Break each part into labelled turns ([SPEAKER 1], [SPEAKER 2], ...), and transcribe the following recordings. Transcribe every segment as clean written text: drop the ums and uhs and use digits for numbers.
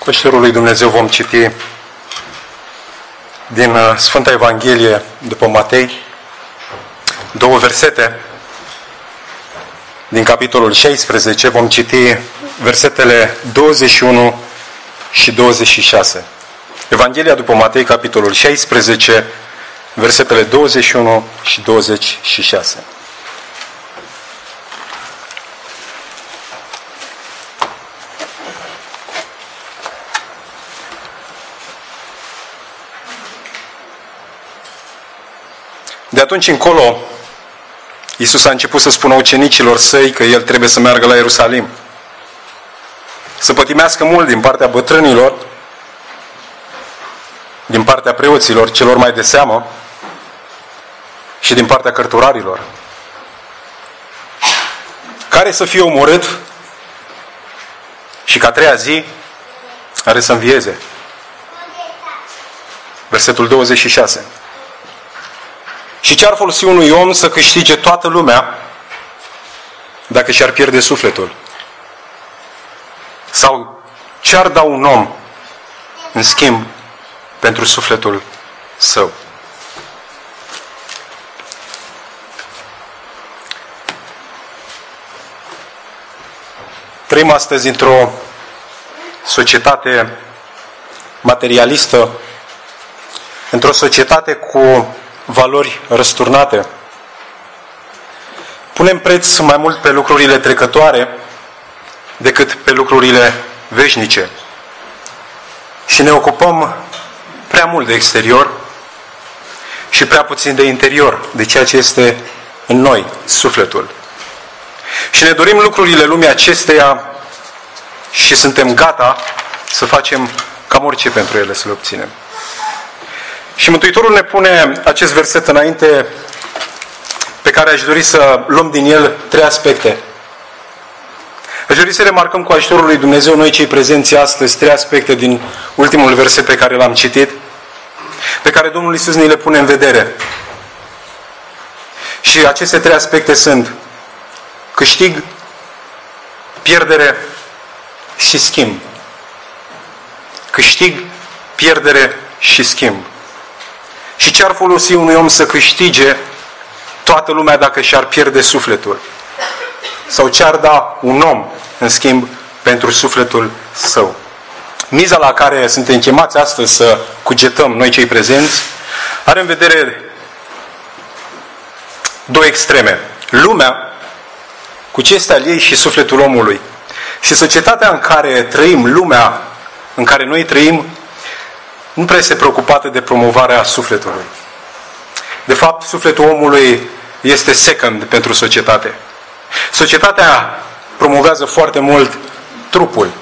[SPEAKER 1] Cu ajutorul lui Dumnezeu vom citi din Sfânta Evanghelie după Matei două versete din capitolul 16. Vom citi versetele 21 și 26. Evanghelia după Matei, capitolul 16, versetele 21 și 26. De atunci încolo, Iisus a început să spună ucenicilor săi că El trebuie să meargă la Ierusalim, să pătimească mult din partea bătrânilor, din partea preoților, celor mai de seamă, și din partea cărturarilor, care să fie omorât și că a treia zi are să învieze. Versetul 26. Și ce ar folosi unui om să câștige toată lumea dacă și-ar pierde sufletul? Sau ce ar da un om în schimb pentru sufletul său? Trăim astăzi într-o societate materialistă, într-o societate cu valori răsturnate. Punem preț mai mult pe lucrurile trecătoare decât pe lucrurile veșnice. Și ne ocupăm prea mult de exterior și prea puțin de interior, de ceea ce este în noi, sufletul. Și ne dorim lucrurile lumii acesteia și suntem gata să facem cam orice pentru ele să le obținem. Și Mântuitorul ne pune acest verset înainte, pe care aș dori să luăm din el trei aspecte. Aș dori să remarcăm cu ajutorul lui Dumnezeu, noi cei prezenți astăzi, trei aspecte din ultimul verset pe care l-am citit, pe care Domnul Iisus ne le pune în vedere. Și aceste trei aspecte sunt câștig, pierdere și schimb. Câștig, pierdere și schimb. Și ce ar folosi unui om să câștige toată lumea dacă și-ar pierde sufletul? Sau ce ar da un om în schimb pentru sufletul său? Miza la care suntem chemați astăzi să cugetăm noi cei prezenți are în vedere două extreme. Lumea cu ce este al ei și sufletul omului. Și societatea în care trăim, lumea în care noi trăim, nu prea este preocupată de promovarea sufletului. De fapt, sufletul omului este second pentru societate. Societatea promovează foarte mult trupul.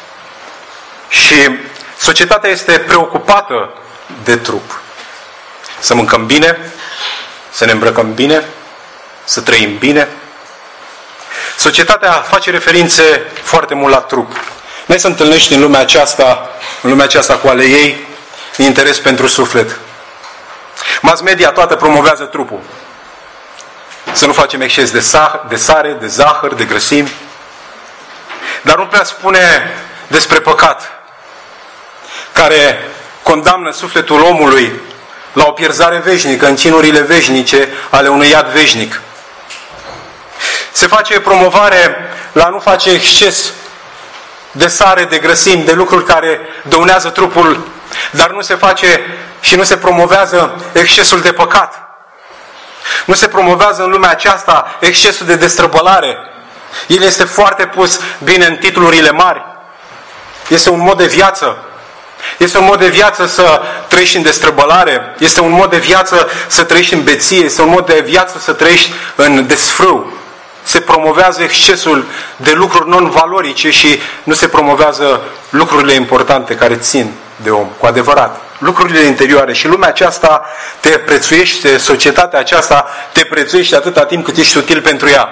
[SPEAKER 1] Și societatea este preocupată de trup. Să mâncăm bine, să ne îmbrăcăm bine, să trăim bine. Societatea face referințe foarte mult la trup. N-ai să întâlnești în lumea aceasta cu ale ei interes pentru suflet. Mass media toată promovează trupul. Să nu facem exces de sare, de zahăr, de grăsimi. Dar nu prea spune despre păcat, care condamnă sufletul omului la o pierzare veșnică, în cinurile veșnice ale unui iad veșnic. Se face promovare la nu face exces de sare, de grăsimi, de lucruri care dăunează trupul, dar nu se face și nu se promovează excesul de păcat. Nu se promovează în lumea aceasta excesul de destrăbălare. El este foarte pus bine în titlurile mari. Este un mod de viață. Este un mod de viață să trăiești în destrăbălare. Este un mod de viață să trăiești în beție. Este un mod de viață să trăiești în desfrâu. Se promovează excesul de lucruri non-valorice și nu se promovează lucrurile importante care țin de om, cu adevărat. Lucrurile interioare. Și lumea aceasta te prețuiește, societatea aceasta te prețuiește atâta timp cât ești util pentru ea.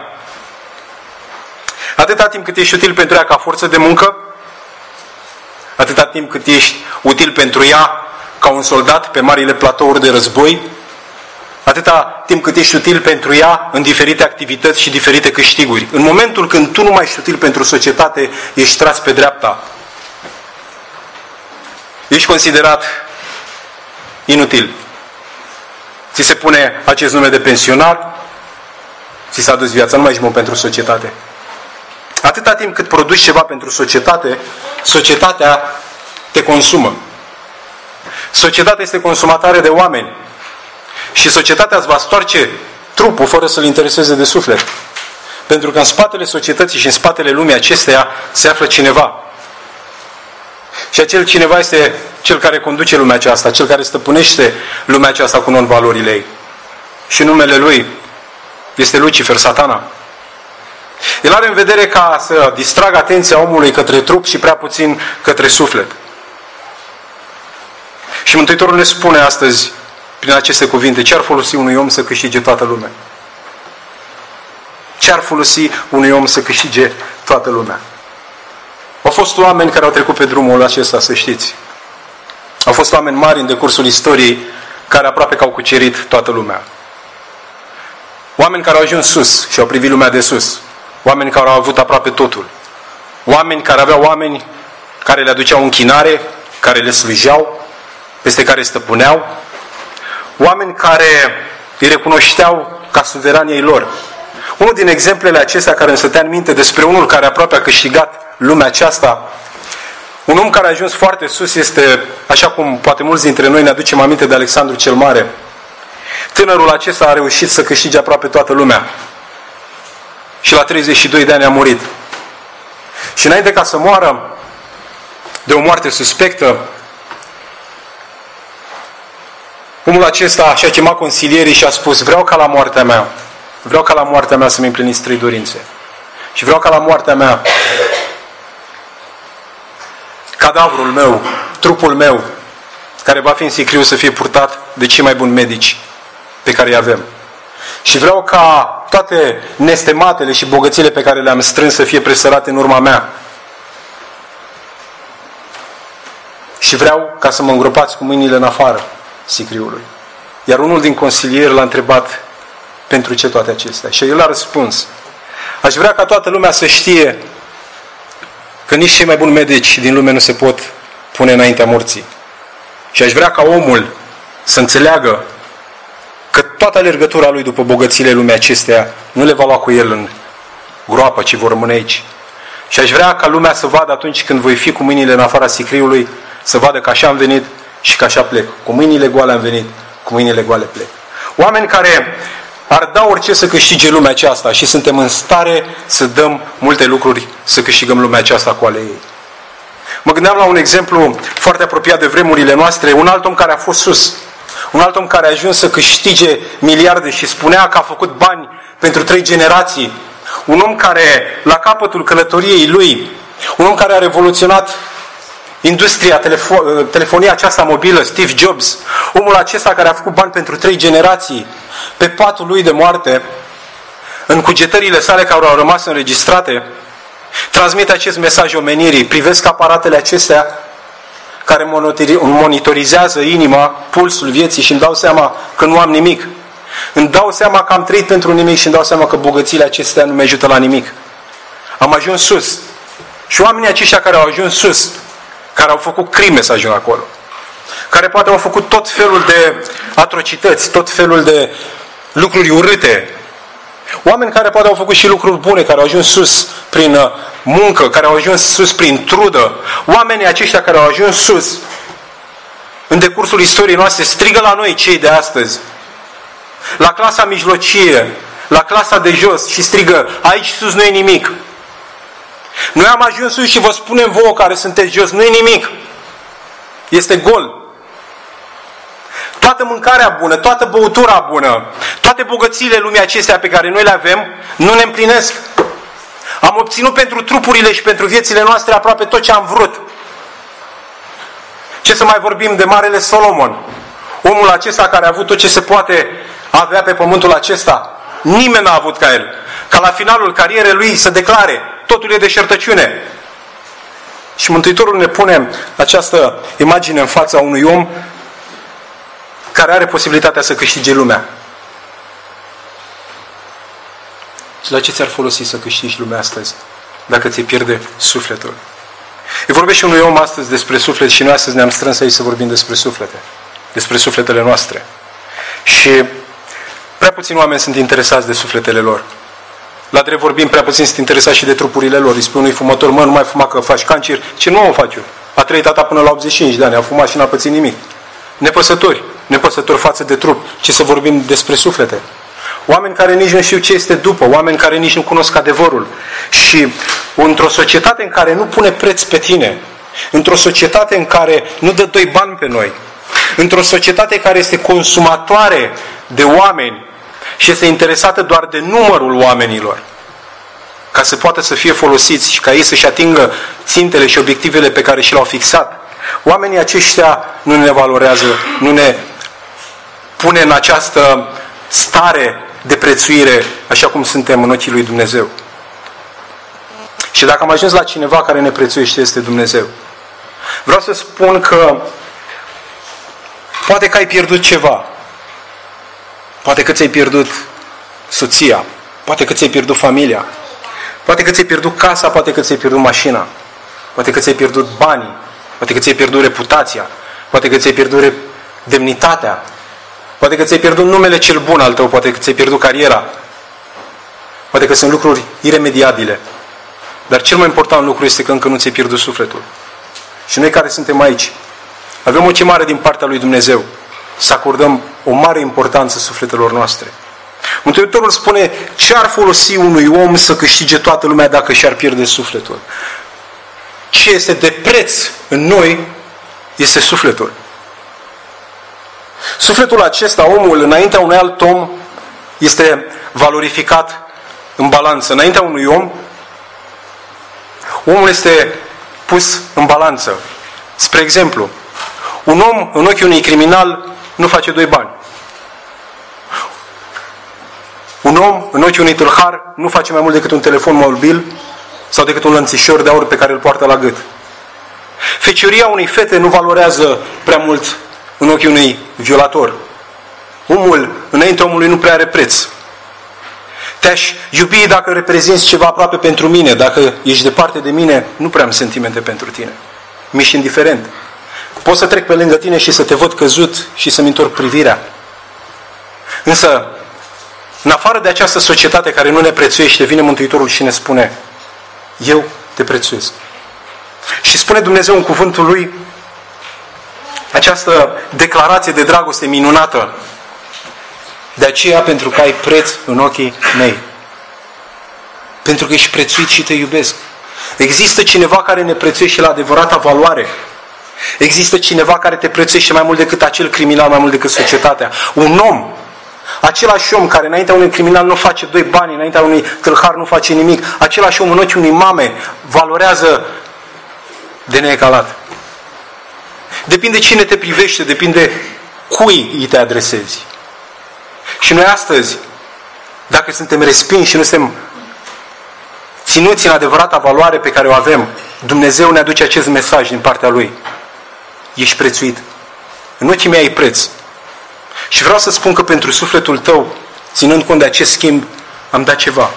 [SPEAKER 1] Atâta timp cât ești util pentru ea ca forță de muncă, atâta timp cât ești util pentru ea ca un soldat pe marile platouri de război, atâta timp cât ești util pentru ea în diferite activități și diferite câștiguri. În momentul când tu nu mai ești util pentru societate, ești tras pe dreapta. ești considerat inutil. Ți se pune acest nume de pensionar, ți s-a dus viața, nu mai ești bun pentru societate. Atâta timp cât produci ceva pentru societate, societatea te consumă. Societatea este consumatoare de oameni. Și societatea îți va stoarce trupul fără să-l intereseze de suflet. Pentru că în spatele societății și în spatele lumii acesteia se află cineva. Și acel cineva este cel care conduce lumea aceasta, cel care stăpânește lumea aceasta cu non-valorile ei. Și numele lui este Lucifer, Satana. El are în vedere ca să distragă atenția omului către trup și prea puțin către suflet. Și Mântuitorul ne spune astăzi, prin aceste cuvinte, ce ar folosi unui om să câștige toată lumea? Ce ar folosi unui om să câștige toată lumea? Au fost oameni care au trecut pe drumul acesta, să știți. Au fost oameni mari în decursul istoriei care aproape că au cucerit toată lumea. Oameni care au ajuns sus și au privit lumea de sus. Oameni care au avut aproape totul. Oameni care aveau oameni care le aduceau închinare, care le slujeau, peste care stăpâneau. Oameni care îi recunoșteau ca suveranii ei lor. Unul din exemplele acestea care îmi stătea în minte despre unul care aproape a câștigat lumea aceasta, un om care a ajuns foarte sus este, așa cum poate mulți dintre noi ne aducem aminte de Alexandru cel Mare. Tânărul acesta a reușit să câștige aproape toată lumea. Și la 32 de ani a murit. Și înainte ca să moară de o moarte suspectă, omul acesta și-a chemat consilierii și a spus: vreau ca la moartea mea să-mi împliniți 3 dorințe. Și vreau ca la moartea mea cadavrul meu, trupul meu, care va fi în sicriu, să fie purtat de cei mai buni medici pe care îi avem. Și vreau ca toate nestematele și bogățiile pe care le-am strâns să fie presărate în urma mea. Și vreau ca să mă îngropați cu mâinile în afară sicriului. Iar unul din consilieri l-a întrebat: pentru ce toate acestea? Și el a răspuns: aș vrea ca toată lumea să știe că nici cei mai buni medici din lume nu se pot pune înaintea morții. Și aș vrea ca omul să înțeleagă că toată alergătura lui după bogățiile lumii acesteia nu le va lua cu el în groapă, ci vor rămâne aici. Și aș vrea ca lumea să vadă atunci când voi fi cu mâinile în afara sicriului, să vadă că așa am venit și că așa plec. Cu mâinile goale am venit, cu mâinile goale plec. Oameni care ar da orice să câștige lumea aceasta și suntem în stare să dăm multe lucruri să câștigăm lumea aceasta cu ale ei. Mă gândeam la un exemplu foarte apropiat de vremurile noastre, un alt om care a fost sus, un alt om care a ajuns să câștige miliarde și spunea că a făcut bani pentru 3 generații, un om care la capătul călătoriei lui, un om care a revoluționat industria, telefonia aceasta mobilă, Steve Jobs, omul acesta care a făcut bani pentru 3 generații, pe patul lui de moarte, în cugetările sale care au rămas înregistrate, transmite acest mesaj omenirii: privesc aparatele acestea care monitorizează inima, pulsul vieții și îmi dau seama că nu am nimic. Îmi dau seama că am trăit pentru nimic și îmi dau seama că bogățiile acestea nu mi ajută la nimic. Am ajuns sus. Și oamenii aceștia care au ajuns sus, care au făcut crime să ajungă acolo, care poate au făcut tot felul de atrocități, tot felul de lucruri urâte, oameni care poate au făcut și lucruri bune, care au ajuns sus prin muncă, care au ajuns sus prin trudă, oamenii aceștia care au ajuns sus în decursul istoriei noastre strigă la noi, cei de astăzi, la clasa mijlocie, la clasa de jos, și strigă: aici sus nu e nimic. Noi am ajuns sus și vă spunem vouă care sunteți jos: nu e nimic. Este gol. Toată mâncarea bună, toată băutura bună, toate bogățiile lumii acestea pe care noi le avem, nu ne împlinesc. Am obținut pentru trupurile și pentru viețile noastre aproape tot ce am vrut. Ce să mai vorbim de Marele Solomon, omul acesta care a avut tot ce se poate avea pe pământul acesta. Nimeni n-a avut ca el. Ca la finalul carierei lui să declare: totul e deșertăciune. Și Mântuitorul ne pune această imagine în fața unui om care are posibilitatea să câștige lumea. Și la ce ți-ar folosi să câștigi lumea astăzi dacă ți-e pierde sufletul? Îi vorbește unui om astăzi despre suflet și noi astăzi ne-am strâns aici să vorbim despre suflete. Despre sufletele noastre. Și prea puțini oameni sunt interesați de sufletele lor. La drept vorbim, prea puțini sunt interesați și de trupurile lor. Îi spune unui fumător, mă, nu mai fuma că faci cancer. Ce nu o fac eu? A trăit tata până la 85 de ani, a fumat și n-a pățit nimic. Nepăsători față de trup. Ce să vorbim despre suflete? Oameni care nici nu știu ce este după, oameni care nici nu cunosc adevărul. Și într-o societate în care nu pune preț pe tine, într-o societate în care nu dă 2 bani pe noi, într-o societate care este consumatoare de oameni și este interesată doar de numărul oamenilor, ca să poată să fie folosiți și ca ei să-și atingă țintele și obiectivele pe care și le-au fixat, oamenii aceștia nu ne valorează, nu ne pune în această stare de prețuire așa cum suntem în ochii lui Dumnezeu. Și dacă am ajuns la cineva care ne prețuiește, este Dumnezeu. Vreau să spun că poate că ai pierdut ceva. Poate că ți-ai pierdut soția. Poate că ți-ai pierdut familia. Poate că ți-ai pierdut casa, poate că ți-ai pierdut mașina. Poate că ți-ai pierdut banii. Poate că ți-ai pierdut reputația. Poate că ți-ai pierdut demnitatea. Poate că ți-ai pierdut numele cel bun al tău. Poate că ți-ai pierdut cariera. Poate că sunt lucruri iremediabile. Dar cel mai important lucru este că încă nu ți-ai pierdut sufletul. Și noi care suntem aici, avem o chemare din partea lui Dumnezeu să acordăm o mare importanță sufletelor noastre. Mântuitorul spune, ce ar folosi unui om să câștige toată lumea dacă și-ar pierde sufletul? Ce este de preț în noi este sufletul. Sufletul acesta, omul, înaintea unui alt om, este valorificat în balanță. Înaintea unui om, omul este pus în balanță. Spre exemplu, un om în ochii unui criminal nu face 2 bani. Un om în ochii unui tâlhar nu face mai mult decât un telefon mobil sau decât un lănțișor de aur pe care îl poartă la gât. Fecioria unei fete nu valorează prea mult în ochii unui violator. Omul, înaintea omului, nu prea are preț. Te-aș iubi dacă reprezinți ceva aproape pentru mine. Dacă ești departe de mine, nu prea am sentimente pentru tine. Mi-ești indiferent. Pot să trec pe lângă tine și să te văd căzut și să-mi întorc privirea. Însă, în afară de această societate care nu ne prețuiește, vine Mântuitorul și ne spune, eu te prețuiesc. Și spune Dumnezeu în cuvântul Lui această declarație de dragoste minunată. De aceea, pentru că ai preț în ochii mei. Pentru că ești prețuit și te iubesc. Există cineva care ne prețuiește la adevărata valoare. Există cineva care te prețuiește mai mult decât acel criminal, mai mult decât societatea. Un om, același om care înaintea unui criminal nu face 2 bani, înaintea unui tâlhar nu face nimic, același om în ochii unei mame valorează de neegalat. Depinde cine te privește, depinde cui îi te adresezi. Și noi astăzi, dacă suntem respinși și nu suntem ținuți în adevărata valoare pe care o avem, Dumnezeu ne aduce acest mesaj din partea Lui. Ești prețuit. În ochii mei ai preț. Și vreau să spun că pentru sufletul tău, ținând cont de acest schimb, am dat ceva.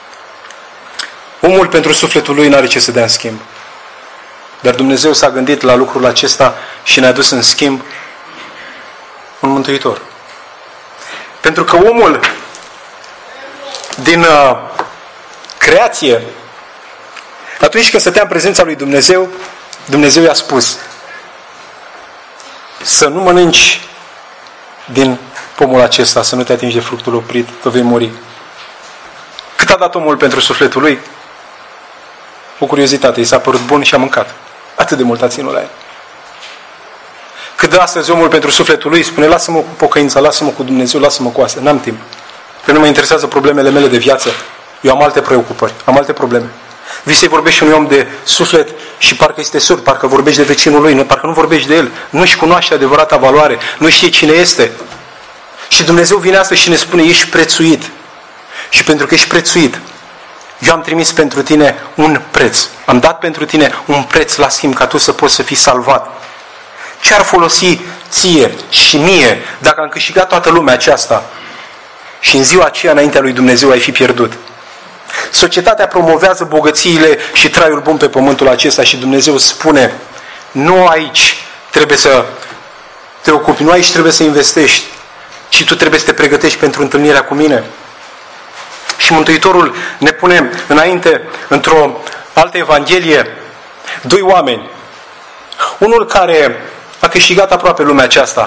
[SPEAKER 1] Omul pentru sufletul lui n-are ce să dea în schimb. Dar Dumnezeu s-a gândit la lucrul acesta și ne-a dus în schimb un mântuitor. Pentru că omul din creație, atunci când stătea în prezența lui Dumnezeu, Dumnezeu i-a spus să nu mănânci din pomul acesta, să nu te atingi de fructul oprit, că vei muri. Cât a dat omul pentru sufletul lui? O curiozitate, i s-a părut bun și a mâncat. Atât de mult a ținut la el. Cât de astăzi omul pentru sufletul lui spune, lasă-mă cu pocăința, lasă-mă cu Dumnezeu, lasă-mă cu astea, n-am timp. Că nu mă interesează problemele mele de viață. Eu am alte preocupări, am alte probleme. Vii să-i vorbești unui om de suflet și parcă este surd, parcă vorbești de vecinul lui, parcă nu vorbești de el, nu-și cunoaște adevărata valoare, nu știe cine este. Și Dumnezeu vine astăzi și ne spune, ești prețuit. Și pentru că ești prețuit, eu am trimis pentru tine un preț. Am dat pentru tine un preț la schimb ca tu să poți să fii salvat. Ce ar folosi ție și mie dacă am câștigat toată lumea aceasta și în ziua aceea înaintea lui Dumnezeu ai fi pierdut? Societatea promovează bogățiile și traiul bun pe pământul acesta și Dumnezeu spune, nu aici trebuie să te ocupi, nu aici trebuie să investești, ci tu trebuie să te pregătești pentru întâlnirea cu mine. Și Mântuitorul ne pune înainte, într-o altă evanghelie, doi oameni. Unul care a câștigat aproape lumea aceasta.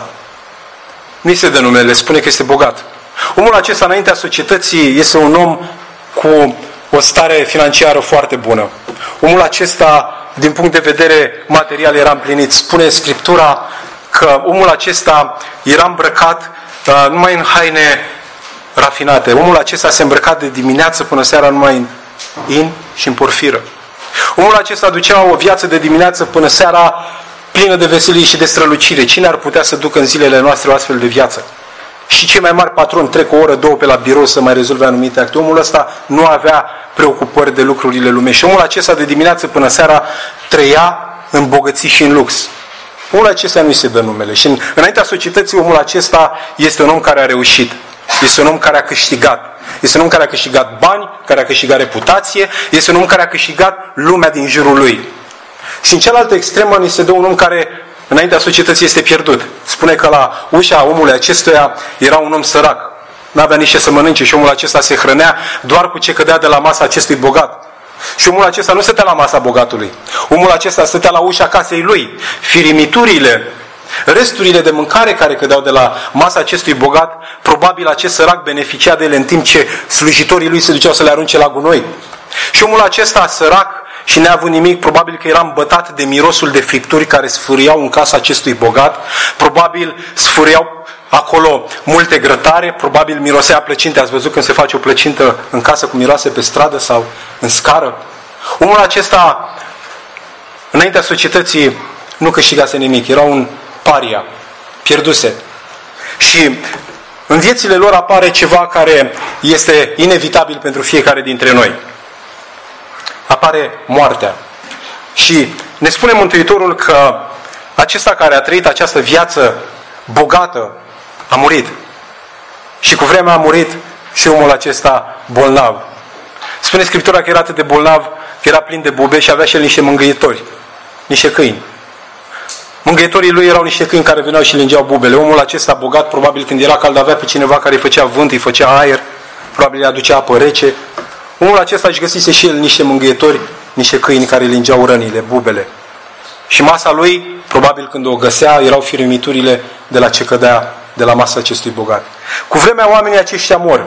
[SPEAKER 1] Nu se dă numele, spune că este bogat. Omul acesta, înaintea societății, este un om cu o stare financiară foarte bună. Omul acesta, din punct de vedere material, era împlinit. Spune Scriptura că omul acesta era îmbrăcat numai în haine rafinate. Omul acesta se îmbrăca de dimineață până seara numai în in și în porfiră. Omul acesta ducea o viață de dimineață până seara plină de veselie și de strălucire. Cine ar putea să ducă în zilele noastre o astfel de viață? Și cei mai mari patroni trec o oră, două pe la birou să mai rezolve anumite acte. Omul ăsta nu avea preocupări de lucrurile lumești. Omul acesta de dimineață până seara trăia în bogății și în lux. Omul acesta nu-i se dă numele. Și înaintea societății, omul acesta este un om care a reușit. Este un om care a câștigat. Este un om care a câștigat bani, care a câștigat reputație, este un om care a câștigat lumea din jurul lui. Și în cealaltă extremă ni se dă un om care înaintea societății este pierdut. Spune că la ușa omului acestuia era un om sărac. N-avea nici ce să mănânce și omul acesta se hrănea doar cu ce cădea de la masa acestui bogat. Și omul acesta nu stătea la masa bogatului. Omul acesta stătea la ușa casei lui. Firimiturile, resturile de mâncare care cădeau de la masa acestui bogat, probabil acest sărac beneficia de ele în timp ce slujitorii lui se duceau să le arunce la gunoi. Și omul acesta sărac și neavând nimic, probabil că era îmbătat de mirosul de fripturi care sfârâiau în casa acestui bogat, probabil sfârâiau acolo multe grătare, probabil mirosea plăcinte. Ați văzut când se face o plăcintă în casă cum miroase pe stradă sau în scară? Omul acesta, înaintea societății, nu câștigase nimic, era un paria, pierduse. Și în viețile lor apare ceva care este inevitabil pentru fiecare dintre noi. Apare moartea. Și ne spune Mântuitorul că acesta care a trăit această viață bogată a murit. Și cu vremea a murit și omul acesta bolnav. Spune Scriptura că era atât de bolnav, că era plin de bube și avea și el niște mângâietori, niște câini. Mângâietorii lui erau niște câini care veneau și lingeau bubele. Omul acesta bogat, probabil când era cald, avea pe cineva care îi făcea vânt, îi făcea aer, probabil îi aducea apă rece. Omul acesta își găsise și el niște mângâietori, niște câini care îi lingeau rănile, bubele. Și masa lui, probabil când o găsea, erau firimiturile de la ce cădea de la masa acestui bogat. Cu vremea oamenii aceștia mor.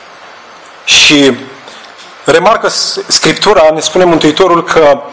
[SPEAKER 1] Și remarcă Scriptura, ne spune Mântuitorul că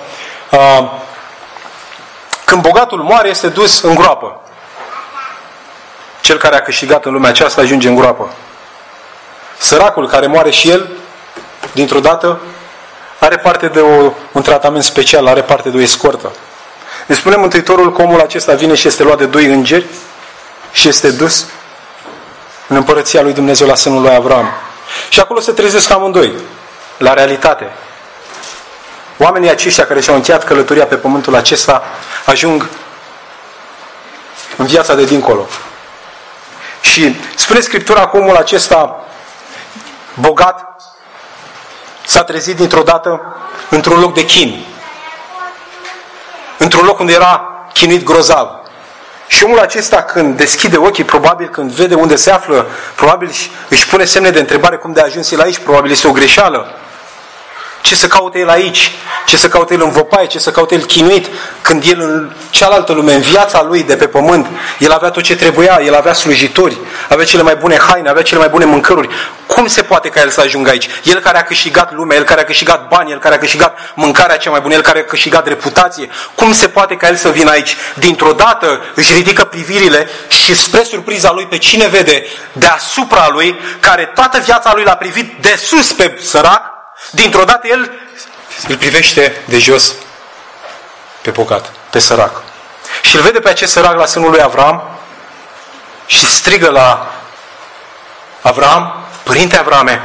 [SPEAKER 1] când bogatul moare, este dus în groapă. Cel care a câștigat în lumea aceasta ajunge în groapă. Săracul care moare și el, dintr-o dată, are parte de un tratament special, are parte de o escortă. Ne spune Mântuitorul că omul acesta vine și este luat de doi îngeri și este dus în împărăția lui Dumnezeu la sânul lui Avram. Și acolo se trezesc amândoi, la realitate. Oamenii aceștia care și-au încheiat călătoria pe pământul acesta ajung în viața de dincolo. Și spune Scriptura că omul acesta bogat s-a trezit dintr-o dată într-un loc de chin. Într-un loc unde era chinuit grozav. Și omul acesta când deschide ochii, probabil când vede unde se află, probabil își pune semne de întrebare cum de a ajuns el aici, probabil este o greșeală. Ce să caute el aici? Ce să caute el în văpaie? Ce să caute el chinuit? Când el în cealaltă lume, în viața lui de pe pământ, el avea tot ce trebuia, el avea slujitori, avea cele mai bune haine, avea cele mai bune mâncăruri. Cum se poate ca el să ajungă aici? El care a câștigat lumea, el care a câștigat bani, el care a câștigat mâncarea cea mai bună, el care a câștigat reputație. Cum se poate ca el să vină aici? Dintr-o dată își ridică privirile și spre surpriza lui pe cine vede deasupra lui, care toată viața lui l-a privit de sus pe sărac, dintr-o dată el îl privește de jos pe bogat, pe sărac. Și îl vede pe acest sărac la sânul lui Avram și strigă la Avram: Părinte Avrame,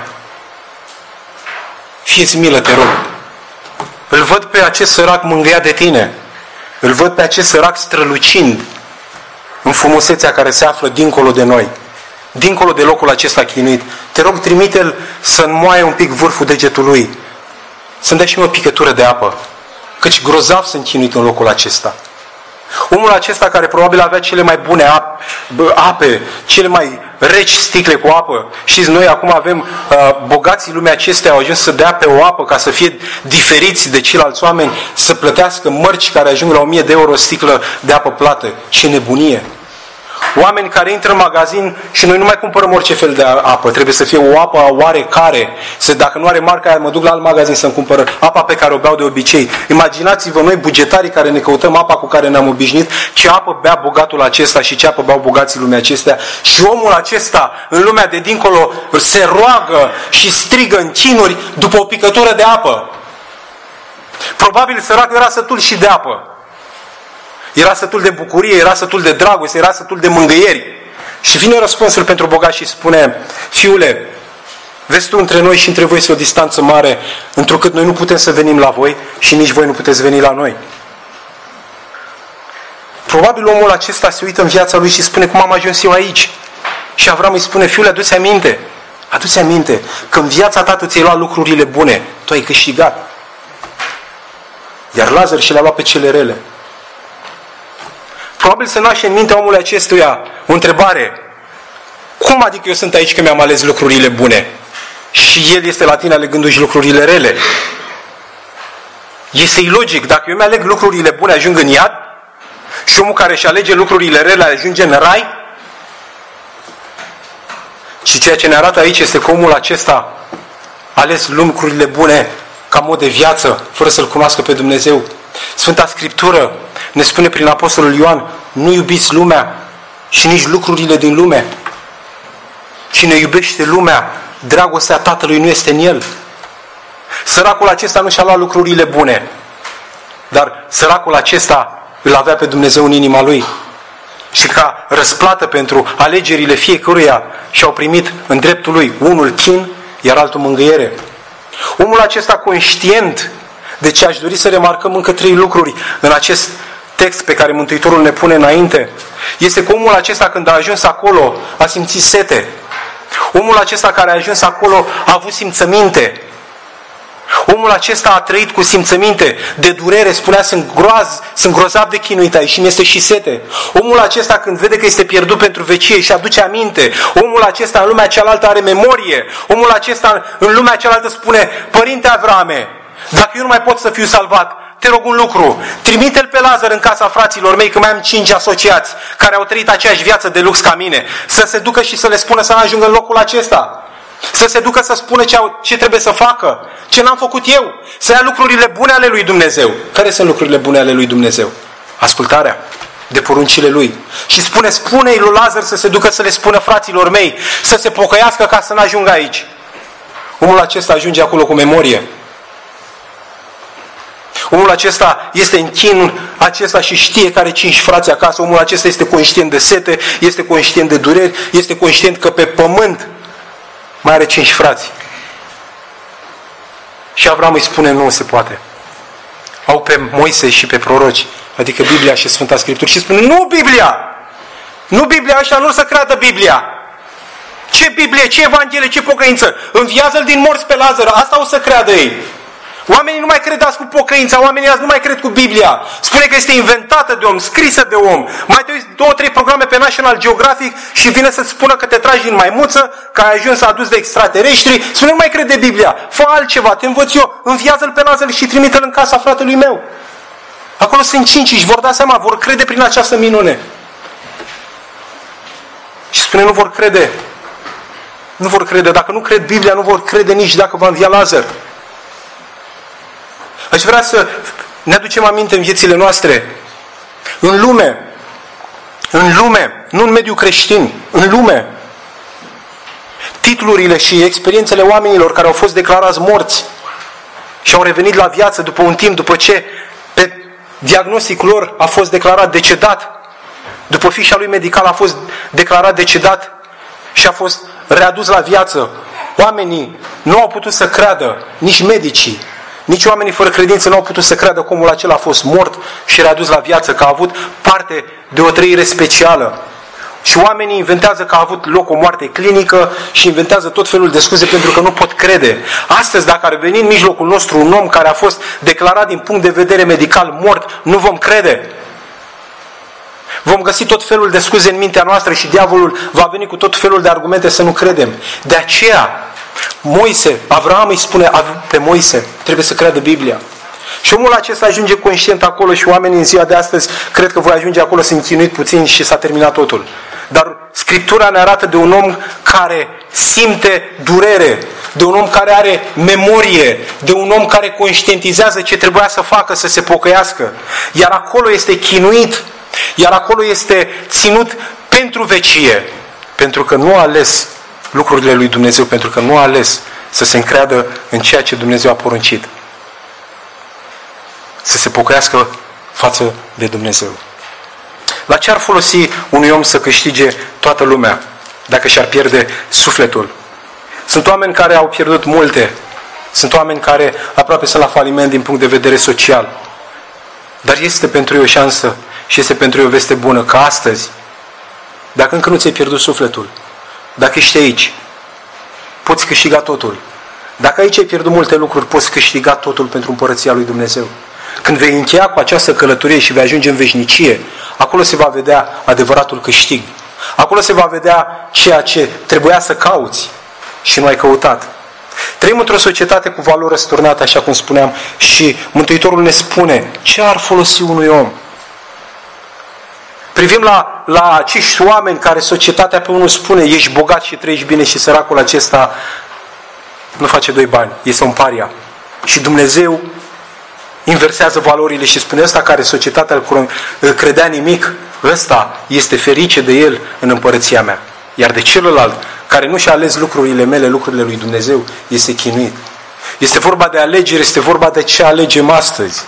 [SPEAKER 1] fie-ți milă, te rog. Îl văd pe acest sărac mângâiat de tine. Îl văd pe acest sărac strălucind în frumusețea care se află dincolo de noi, dincolo de locul acesta chinuit, te rog, trimite-l să înmoaie un pic vârful degetului, să-mi dea și mie o picătură de apă, căci grozav sunt chinuit în locul acesta. Omul acesta care probabil avea cele mai bune ape, cele mai reci sticle cu apă. Știți, noi acum avem bogații lumea acestea au ajuns să dea pe o apă ca să fie diferiți de ceilalți oameni, să plătească mărci care ajung la 1000 de euro o sticlă de apă plată. Ce nebunie! Oameni care intră în magazin și noi nu mai cumpărăm orice fel de apă. Trebuie să fie o apă oarecare. Dacă nu are marca aia, mă duc la alt magazin să-mi cumpăr apa pe care o beau de obicei. Imaginați-vă noi, bugetarii care ne căutăm apa cu care ne-am obișnuit, ce apă bea bogatul acesta și ce apă beau bogații lumea acestea. Și omul acesta, în lumea de dincolo, se roagă și strigă în chinuri după o picătură de apă. Probabil săracul era sătul și de apă. Era sătul de bucurie, era sătul de dragoste, era sătul de mângâieri. Și vine răspunsul pentru bogat și spune: fiule, vezi tu, între noi și între voi este o distanță mare, întrucât noi nu putem să venim la voi și nici voi nu puteți veni la noi. Probabil omul acesta se uită în viața lui și spune: cum am ajuns eu aici? Și Avram îi spune: fiule, adu-ți aminte că în viața ta tu ți-ai luat lucrurile bune, tu ai câștigat. Iar Lazar și le-a luat pe cele rele. Probabil se naște în mintea omului acestuia o întrebare: cum adică eu sunt aici că mi-am ales lucrurile bune și el este la tine alegându-și lucrurile rele? Este ilogic. Dacă eu mi-aleg lucrurile bune, ajung în iad, și omul care își alege lucrurile rele ajunge în rai? Și ceea ce ne arată aici este că omul acesta a ales lucrurile bune ca mod de viață, fără să-L cunoască pe Dumnezeu. Sfânta Scriptură ne spune prin Apostolul Ioan: nu iubiți lumea și nici lucrurile din lume. Cine iubește lumea, dragostea Tatălui nu este în el. Săracul acesta nu și-a luat lucrurile bune, dar săracul acesta îl avea pe Dumnezeu în inima lui. Și ca răsplată pentru alegerile fiecăruia și-au primit în dreptul lui unul chin, iar altul mângâiere. Omul acesta, conștient de ce, aș dori să remarcăm încă 3 lucruri în acest text pe care Mântuitorul ne pune înainte. Este că omul acesta, când a ajuns acolo, a simțit sete. Omul acesta care a ajuns acolo a avut simțăminte. Omul acesta a trăit cu simțăminte de durere, spunea: sunt grozav de chinuit aici și mi este și sete. Omul acesta, când vede că este pierdut pentru vecie, și aduce aminte. Omul acesta în lumea cealaltă are memorie. Omul acesta în lumea cealaltă spune: Părinte Avrame, dacă eu nu mai pot să fiu salvat, te rog un lucru: trimite-l pe Lazar în casa fraților mei, că mai am 5 asociați care au trăit aceeași viață de lux ca mine, să se ducă și să le spună să nu ajungă în locul acesta. Să se ducă să spună ce trebuie să facă, ce n-am făcut eu, să ia lucrurile bune ale lui Dumnezeu. Care sunt lucrurile bune ale lui Dumnezeu? Ascultarea de poruncile lui. Și spune-i lui Lazar să se ducă să le spună fraților mei să se pocăiască ca să n-ajungă aici. Omul acesta ajunge acolo cu memorie. Omul acesta este în chinul acesta și știe că are 5 frați acasă. Omul acesta este conștient de sete, este conștient de dureri, este conștient că pe pământ mai are 5 frați. Și Avram îi spune: nu se poate. Au pe Moise și pe proroci, adică Biblia și Sfânta Scriptură, și spune: nu Biblia! Nu Biblia, ăștia nu să creadă Biblia. Ce Biblie, ce Evanghelie, ce pocăință? Înviază-l din morți pe Lazar, asta o să creadă ei. Oamenii nu mai cred azi cu pocăința, oamenii azi nu mai cred cu Biblia. Spune că este inventată de om, scrisă de om. Mai te uiți 2-3 programe pe National Geographic și vine să-ți spună că te tragi din maimuță, că ai ajuns adus de extraterestri. Spune: nu mai cred de Biblia, fă altceva, te învăț eu, înviază-l pe Lazar și trimite-l în casa fratelui meu. Acolo sunt 5 și își vor da seama, vor crede prin această minune. Și spune: nu vor crede. Nu vor crede. Dacă nu cred Biblia, nu vor crede nici dacă va învia Lazar. Aș vrea să ne aducem aminte în viețile noastre. În lume, nu în mediul creștin, în lume. Titlurile și experiențele oamenilor care au fost declarați morți și au revenit la viață după un timp, după ce pe diagnosticul lor a fost declarat decedat, după fișa lui medical a fost declarat decedat și a fost readus la viață. Oamenii nu au putut să creadă, nici medicii, nici oamenii fără credință nu au putut să creadă că omul acela a fost mort și readus la viață, că a avut parte de o trăire specială. Și oamenii inventează că a avut loc o moarte clinică și inventează tot felul de scuze pentru că nu pot crede. Astăzi, dacă ar veni în mijlocul nostru un om care a fost declarat din punct de vedere medical mort, nu vom crede. Vom găsi tot felul de scuze în mintea noastră și diavolul va veni cu tot felul de argumente să nu credem. De aceea, Avraam îi spune pe Moise, trebuie să creadă Biblia. Și omul acesta ajunge conștient acolo și oamenii în ziua de astăzi cred că voi ajunge acolo să închinuit puțin și s-a terminat totul. Dar Scriptura ne arată de un om care simte durere, de un om care are memorie, de un om care conștientizează ce trebuia să facă, să se pocăiască. Iar acolo este chinuit, iar acolo este ținut pentru vecie, pentru că nu a ales lucrurile lui Dumnezeu, pentru că nu a ales să se încreadă în ceea ce Dumnezeu a poruncit. Să se pocăiască față de Dumnezeu. La ce ar folosi unui om să câștige toată lumea dacă și-ar pierde sufletul? Sunt oameni care au pierdut multe. Sunt oameni care aproape sunt la faliment din punct de vedere social. Dar este pentru ei o șansă și este pentru ei o veste bună că astăzi, dacă încă nu ți-ai pierdut sufletul, dacă ești aici, poți câștiga totul. Dacă aici ai pierdut multe lucruri, poți câștiga totul pentru împărăția lui Dumnezeu. Când vei încheia cu această călătorie și vei ajunge în veșnicie, acolo se va vedea adevăratul câștig. Acolo se va vedea ceea ce trebuia să cauți și nu ai căutat. Trăim într-o societate cu valori răsturnate, așa cum spuneam, și Mântuitorul ne spune ce ar folosi unui om. Privim la acești oameni care societatea pe unul spune ești bogat și trăiești bine și săracul acesta nu face doi bani, este un paria. Și Dumnezeu inversează valorile și spune ăsta care societatea îl credea nimic, ăsta este ferice de el în împărăția mea. Iar de celălalt care nu și-a ales lucrurile mele, lucrurile lui Dumnezeu, este chinuit. Este vorba de alegere, este vorba de ce alegem astăzi.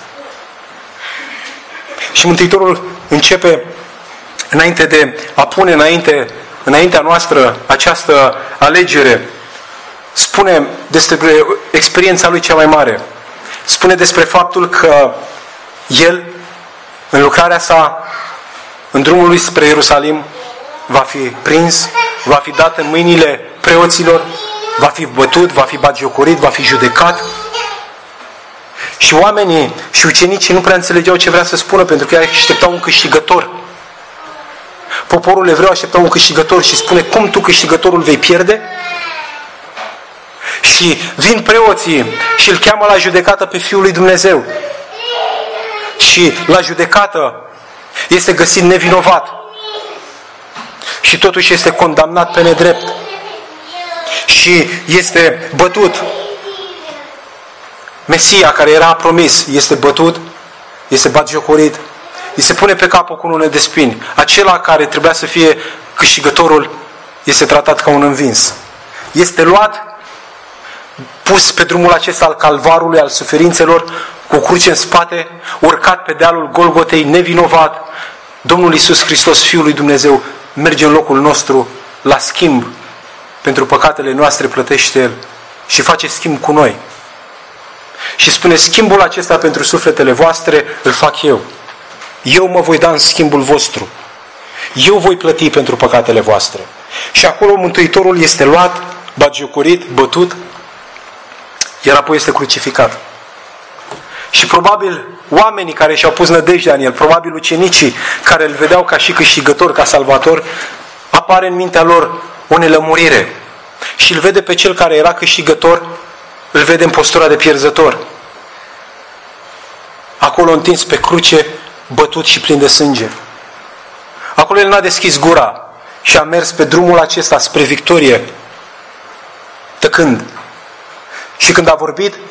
[SPEAKER 1] Și Mântuitorul începe înainte de a pune înaintea noastră această alegere, spune despre experiența lui cea mai mare. Spune despre faptul că el, în lucrarea sa, în drumul lui spre Ierusalim, va fi prins, va fi dat în mâinile preoților, va fi bătut, va fi batjocorit, va fi judecat. Și oamenii și ucenicii nu prea înțelegeau ce vrea să spună, pentru că ei așteptau un câștigător. Poporul evreu aștepta un câștigător și spune, cum tu câștigătorul vei pierde? Și vin preoții și îl cheamă la judecată pe Fiul lui Dumnezeu. Și la judecată este găsit nevinovat. Și totuși este condamnat pe nedrept. Și este bătut. Mesia care era promis este bătut, este batjocorit, îi se pune pe cap o cunună de spini. Acela care trebuia să fie câștigătorul este tratat ca un învins. Este luat, pus pe drumul acesta al calvarului, al suferințelor, cu o cruce în spate, urcat pe dealul Golgotei, nevinovat. Domnul Iisus Hristos, Fiul lui Dumnezeu, merge în locul nostru la schimb. Pentru păcatele noastre plătește El și face schimb cu noi. Și spune, schimbul acesta pentru sufletele voastre îl fac eu. Eu mă voi da în schimbul vostru. Eu voi plăti pentru păcatele voastre. Și acolo Mântuitorul este luat, batjocorit, bătut, iar apoi este crucificat. Și probabil oamenii care și-au pus nădejdea în El, probabil ucenicii care îl vedeau ca și câștigător, ca salvator, apare în mintea lor o nelămurire. Și îl vede pe cel care era câștigător, îl vede în postura de pierzător. Acolo întins pe cruce, bătut și plin de sânge. Acolo el n-a deschis gura și a mers pe drumul acesta spre victorie, tăcând. Și când a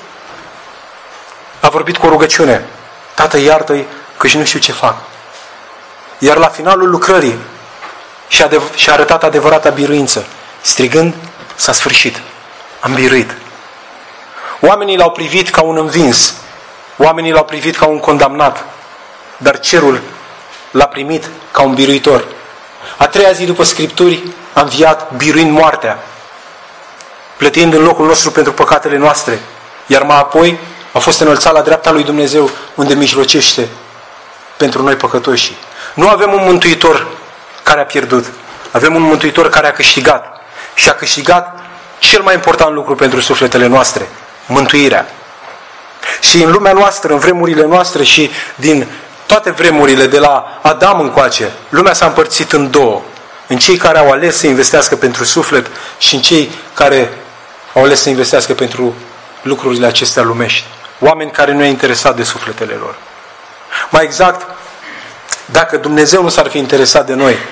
[SPEAKER 1] vorbit cu o rugăciune. Tată, iartă-i că și nu știu ce fac. Iar la finalul lucrării și-a arătat adevărata biruință. Strigând, s-a sfârșit. Am biruit. Oamenii l-au privit ca un învins. Oamenii l-au privit ca un condamnat. Dar cerul l-a primit ca un biruitor. A treia zi după Scripturi a înviat biruind moartea, plătind în locul nostru pentru păcatele noastre. Iar mai apoi a fost înălțat la dreapta lui Dumnezeu, unde mijlocește pentru noi păcătoși. Nu avem un mântuitor care a pierdut. Avem un Mântuitor care a câștigat. Și a câștigat cel mai important lucru pentru sufletele noastre, mântuirea. Și în lumea noastră, în vremurile noastre și din toate vremurile, de la Adam încoace, lumea s-a împărțit în două. În cei care au ales să investească pentru suflet și în cei care au ales să investească pentru lucrurile acestea lumești. Oameni care nu i-a interesat de sufletele lor. Mai exact, dacă Dumnezeu nu s-ar fi interesat de noi,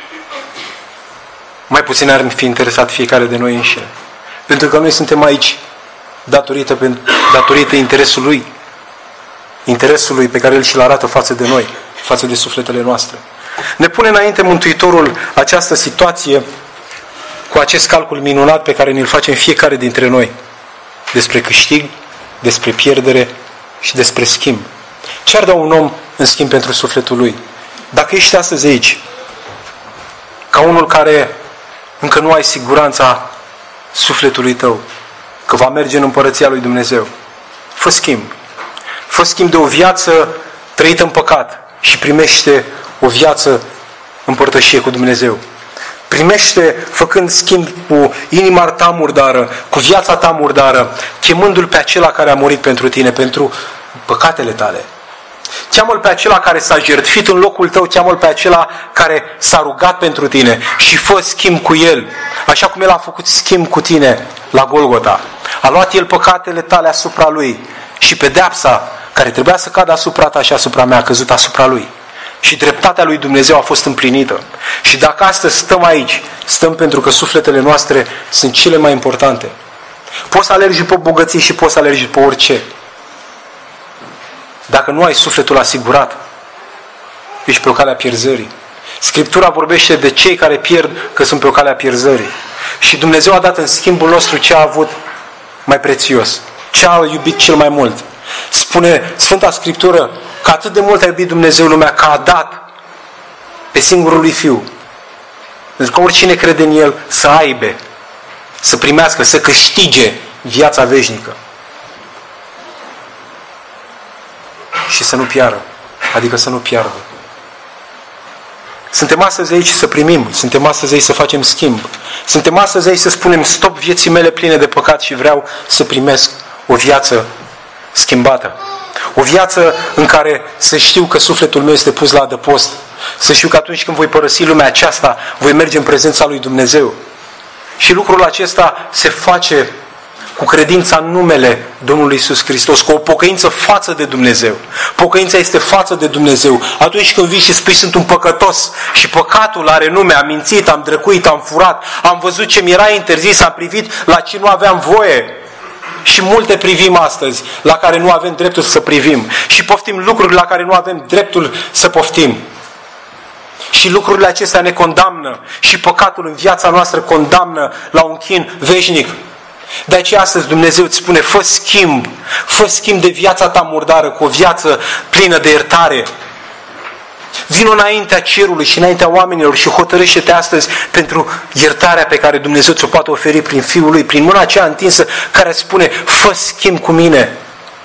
[SPEAKER 1] mai puțin ar fi interesat fiecare de noi înșine. Pentru că noi suntem aici datorită interesului pe care El și-l arată față de noi, față de sufletele noastre. Ne pune înainte Mântuitorul această situație cu acest calcul minunat pe care ne-l facem fiecare dintre noi. Despre câștig, despre pierdere și despre schimb. Ce ar da un om în schimb pentru sufletul lui? Dacă ești astăzi aici, ca unul care încă nu ai siguranța sufletului tău, că va merge în împărăția lui Dumnezeu, fă schimb. Fă schimb de o viață trăită în păcat și primește o viață în părtășie cu Dumnezeu. Primește, făcând schimb cu inima ta murdară, cu viața ta murdară, chemându-L pe acela care a murit pentru tine, pentru păcatele tale. Cheamă-L pe acela care s-a jertfit în locul tău, cheamă-L pe acela care s-a rugat pentru tine și fă schimb cu El, așa cum El a făcut schimb cu tine la Golgota. A luat El păcatele tale asupra Lui și pedeapsa care trebuia să cadă asupra ta și asupra mea a căzut asupra Lui. Și dreptatea lui Dumnezeu a fost împlinită. Și dacă astăzi stăm aici, stăm pentru că sufletele noastre sunt cele mai importante. Poți să alergi pe bogății și poți să alergi pe orice. Dacă nu ai sufletul asigurat, ești pe o calea pierzării. Scriptura vorbește de cei care pierd că sunt pe o calea pierzării. Și Dumnezeu a dat în schimbul nostru ce a avut mai prețios, ce a iubit cel mai mult. Spune Sfânta Scriptură că atât de mult a iubit Dumnezeu lumea că a dat pe singurul lui Fiu. Pentru că oricine crede în El să aibă, să primească, să câștige viața veșnică. Și să nu piară. Adică să nu piardă. Suntem astăzi aici să primim. Suntem astăzi aici să facem schimb. Suntem astăzi aici să spunem stop vieții mele pline de păcat și vreau să primesc o viață schimbată. O viață în care să știu că sufletul meu este pus la adăpost. Să știu că atunci când voi părăsi lumea aceasta, voi merge în prezența lui Dumnezeu. Și lucrul acesta se face cu credința în numele Domnului Iisus Hristos, cu o pocăință față de Dumnezeu. Pocăința este față de Dumnezeu. Atunci când vii și spui sunt un păcătos și păcatul are nume, am mințit, am drăcuit, am furat, am văzut ce mi era interzis, am privit la ce nu aveam voie. Și multe privim astăzi la care nu avem dreptul să privim. Și poftim lucruri la care nu avem dreptul să poftim. Și lucrurile acestea ne condamnă. Și păcatul în viața noastră condamnă la un chin veșnic. De aceea astăzi Dumnezeu îți spune, fă schimb de viața ta murdară cu o viață plină de iertare. Vino înaintea cerului și înaintea oamenilor și hotărăște-te astăzi pentru iertarea pe care Dumnezeu ți-o poate oferi prin Fiul Lui, prin mâna aceea întinsă care spune, fă schimb cu mine.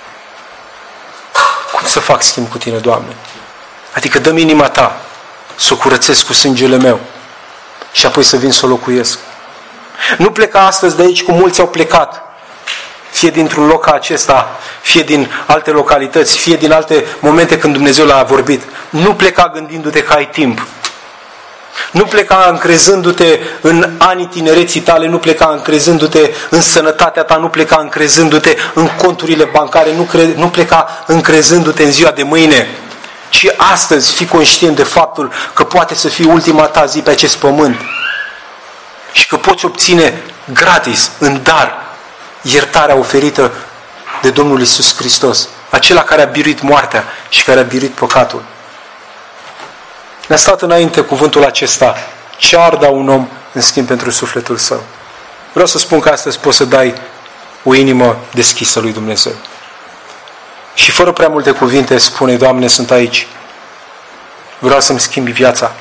[SPEAKER 1] Cum să fac schimb cu tine, Doamne? Adică dă-mi inima ta să o curățesc cu sângele meu și apoi să vin să o locuiesc. Nu pleca astăzi de aici cum mulți au plecat, fie dintr-un loc ca acesta, fie din alte localități, fie din alte momente când Dumnezeu l-a vorbit. Nu pleca gândindu-te că ai timp. Nu pleca încrezându-te în anii tinereții tale, nu pleca încrezându-te în sănătatea ta, nu pleca încrezându-te în conturile bancare, nu pleca încrezându-te în ziua de mâine. Ci astăzi fii conștient de faptul că poate să fie ultima ta zi pe acest pământ. Și că poți obține gratis, în dar, iertarea oferită de Domnul Iisus Hristos. Acela care a biruit moartea și care a biruit păcatul. Ne-a stat înainte cuvântul acesta. Ce ar da un om în schimb pentru sufletul său? Vreau să spun că astăzi poți să dai o inimă deschisă lui Dumnezeu. Și fără prea multe cuvinte spune, Doamne, sunt aici. Vreau să-mi schimbi viața.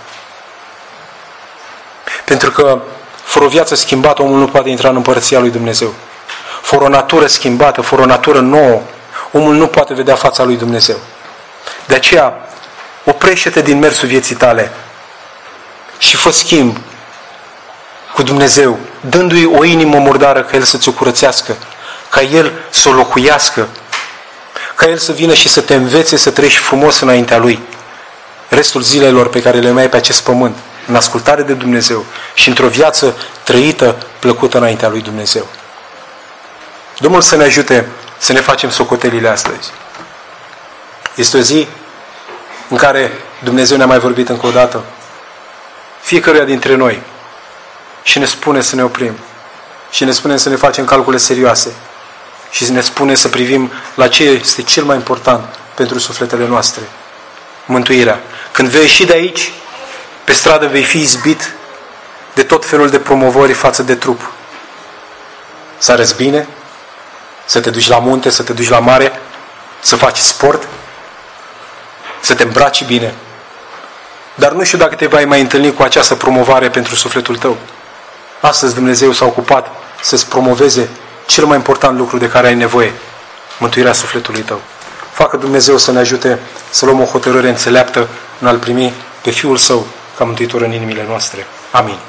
[SPEAKER 1] Pentru că fără o viață schimbată, omul nu poate intra în împărăția lui Dumnezeu. Fără o natură schimbată, fără o natură nouă, omul nu poate vedea fața lui Dumnezeu. De aceea, oprește-te din mersul vieții tale și fă schimb cu Dumnezeu, dându-i o inimă murdară ca El să ți-o curățească, ca El să o locuiască, ca El să vină și să te învețe să trăiești frumos înaintea Lui restul zilelor pe care le mai ai pe acest pământ, în ascultare de Dumnezeu și într-o viață trăită, plăcută înaintea lui Dumnezeu. Domnul să ne ajute să ne facem socotelile astăzi. Este o zi în care Dumnezeu ne-a mai vorbit încă o dată fiecăruia dintre noi și ne spune să ne oprim și ne spune să ne facem calcule serioase și ne spune să privim la ce este cel mai important pentru sufletele noastre: mântuirea. Când vei ieși de aici, pe stradă vei fi izbit de tot felul de promovări față de trup. Să arăți bine, să te duci la munte, să te duci la mare, să faci sport, să te îmbraci bine. Dar nu știu dacă te vei mai întâlni cu această promovare pentru sufletul tău. Astăzi Dumnezeu s-a ocupat să-ți promoveze cel mai important lucru de care ai nevoie: mântuirea sufletului tău. Facă Dumnezeu să ne ajute să luăm o hotărâre înțeleaptă în a-L primi pe Fiul Său ca Mântuitor în inimile noastre. Amin.